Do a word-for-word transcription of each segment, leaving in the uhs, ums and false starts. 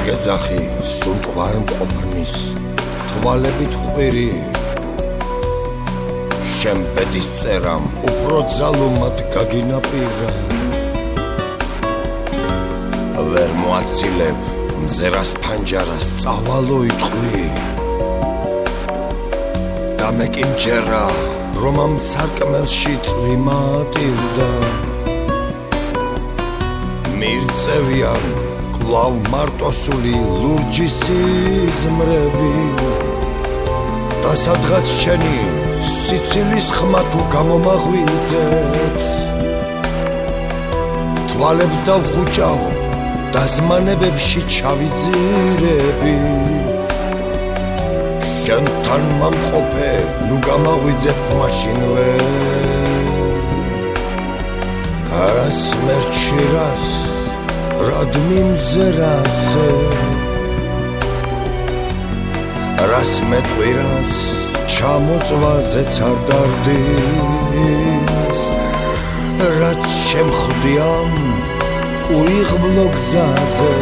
გეძახი სუნთქვა არ მყოფნის თვალებით ხვირი შენ ბედის წერამ უფრო ძალუმად გაგინაპირა ვერ მოაცილებ მზერას ფანჯარას წავალო იტყვი და მე კი მჯერა რომ ამ სარკმელში წვი მატირდა მირწევიან კვლავ მარტოსული ლურჯი სიზმრები და სადღაც შენი სიცილის ხმა თუ გამომაღვიძებს თვალებს დავხუჭავ და ზმანებებში ჩავიძირები შენთან მომყოფე ნუ გამაღვიძებ მაშინვე არას მერჩირას რად მიმზერაზე რას მეტყვირას ჩამოწვაზეც არ დარდის რაც შემხვდიან უიღბლო გზაზე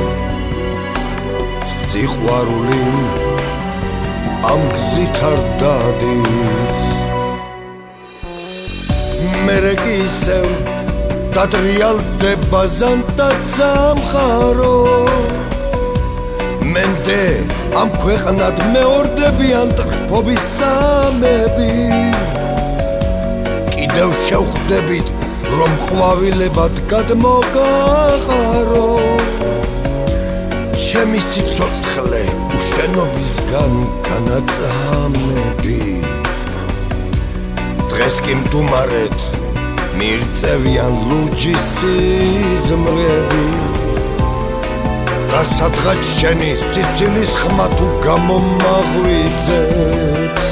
სიყვარული ამ გზით არ დადის მერე კი ისევ დატრიალდება ზანტა სამხარო მენდე ამ ქვეყნად მეორდებიან ტრფობის წამები კიდევ შევხვდებით რომ ყვავილებად გადმოგაყარო ჩემი სიცოცხლე უშენობისგან განაწამები დღეს კი მდუმარეთ მირწევიან ლურჯი სიზმრები და სადღაც შენი სიცილის ხმა თუ გამომაღვიძებს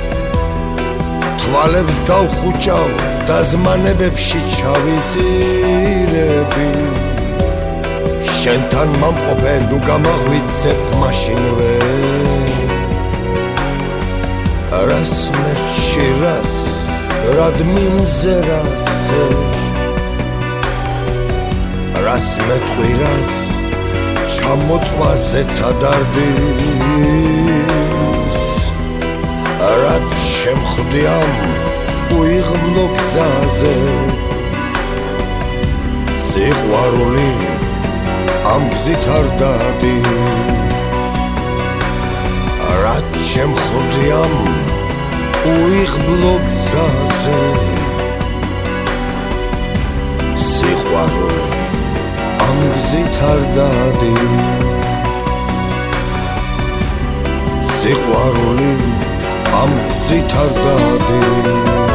თვალებს დავხუჭავ და ზმანებებში ჩავიძირები შენთან მომყოფე ნუ გამაღვიძებ მაშინვე რას მერჩირას რად მიმზერაზე რას მეტყვირას ჩამოწვაზეც ადარდის რაც შემხვდიან უიღბლო გზაზე სიყვარული ამ გზით არ დადის რაც შემხვდიან უიღბლო გზაზე სიყვარული ამ გზით არ დადის სიყვარული ამ გზით არ დადის